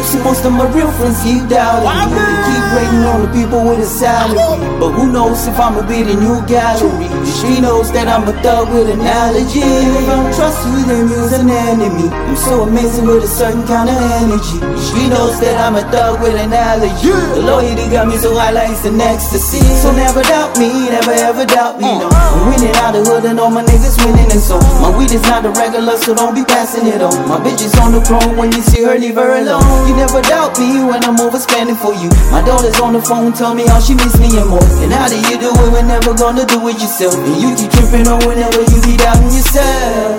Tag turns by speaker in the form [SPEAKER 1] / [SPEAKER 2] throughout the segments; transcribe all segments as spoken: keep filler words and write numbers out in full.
[SPEAKER 1] See, most of my real friends keep doubting me. They keep waiting on the people with a salary. But who knows if I'ma be the new gallery? She knows that I'm a thug with an allergy. If I don't trust you, then you's an enemy. I'm so amazing with a certain kind of energy. She knows that I'm a thug with an allergy. The loyalty got me so high like it's an ecstasy. So never doubt me, never ever doubt me, no. I'm winning out the hood and all my niggas winning, and so my weed is not a regular, so don't be passing it on. My bitch is on the throne, when you see her, leave her alone. You never doubt me when I'm overspending for you. My daughter's on the phone, tell me how she miss me and more. And how do you do it when never gonna do it yourself? And you keep tripping on whenever you be doubting yourself.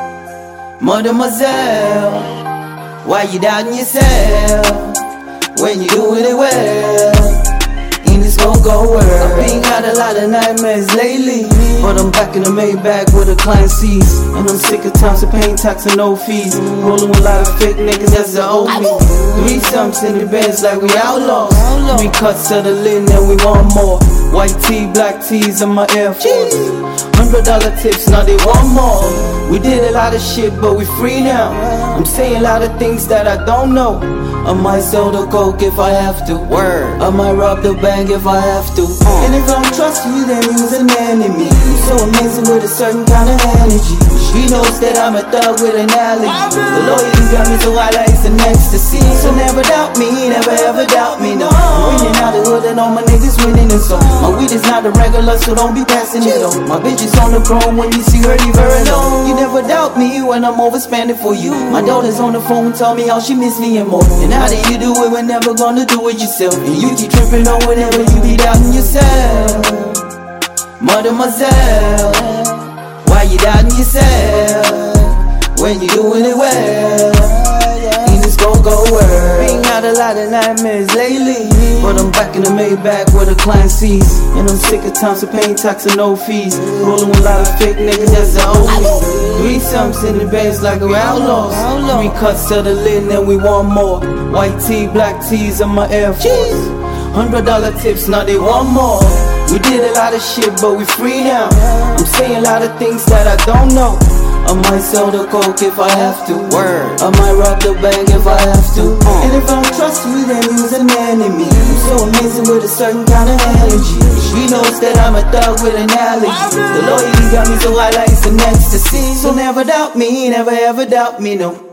[SPEAKER 1] Mademoiselle, why you doubting yourself when you doing it well? And it's gon' go well. I've been got a lot of nightmares lately, but I'm back in the Maybach with a client C's. And I'm sick of times of paying tax and no fees. Rolling with a lot of fake niggas, that's the old me. Three stumps in the Benz like we outlaws. Three cuts of the linen and we want more. White tee, black tees on my Air Force. Hundred dollar tips, now they want more. We did a lot of shit, but we free now. I'm saying a lot of things that I don't know. I might sell the coke if I have to. Word. I might rob the bank if I have to. uh. And if I don't trust you, then you's an enemy. You're so amazing with a certain kind of energy. She knows that I'm a thug with an allergy. The loyalty got me so high like it's an ecstasy. So never doubt me, never ever doubt me, no. I'm winning out the hood and all my niggas winning, and so my weed is not a regular, so don't be passing it on. My bitch is on the throne, when you see her, leave her alone. You never doubt me when I'm overspending for you. My daughter's on the phone, tell me how she miss me and more. And how do you do it when never gonna do it yourself? And you keep tripping on whenever you be doubting yourself. Mademoiselle, why you doubting yourself when you doing it well? And it's gon' go well. Ain't got a lot of nightmares lately, but I'm back in the Maybach with a client C's. And I'm sick of times of paying tax and no fees. Rolling with a lot of fake niggas, that's the old me. Three stumps in the Benz like we're outlaws. Three cuts of the linen and we want more. White tee, black tees on my Air Force. Hundred dollar tips, now they want more. We did a lot of shit, but we free now. I'm saying a lot of things that I don't know. I might sell the coke if I have to. Word. I might rob the bank if I have to. uh. And if I don't trust you, then you's an enemy. You're so amazing with a certain kind of energy. She knows that I'm a thug with an allergy. The loyalty got me so high like it's an ecstasy. So never doubt me, never ever doubt me, no.